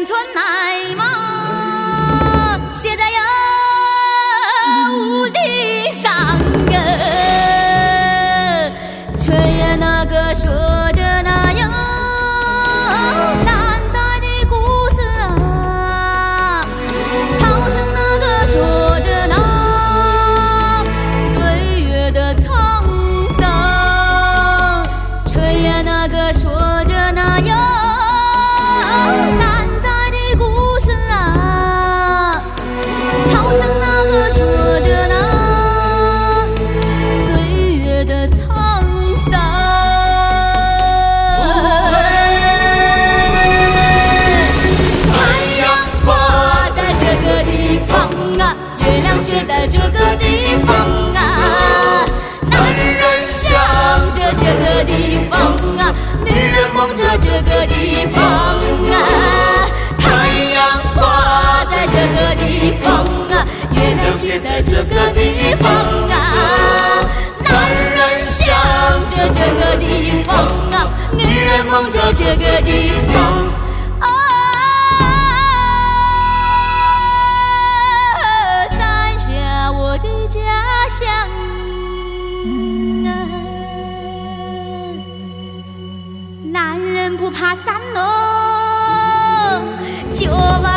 春来嘛，写在屋顶上炊烟那个说着那有山寨的故事啊，涛声那个说着那岁月的沧桑，炊烟那个说着那有山寨的故事啊，涛声那个说着那岁月的沧桑。太阳挂在这个地方啊，月亮写在这个地方啊，男人想着这个地方啊，女人梦着这个地方啊。太阳挂在这个地方啊，月亮写在这个地方啊，男人想着这个地方啊，女人梦着这个地方啊。三峡我的家乡啊，男人不怕山喽，就把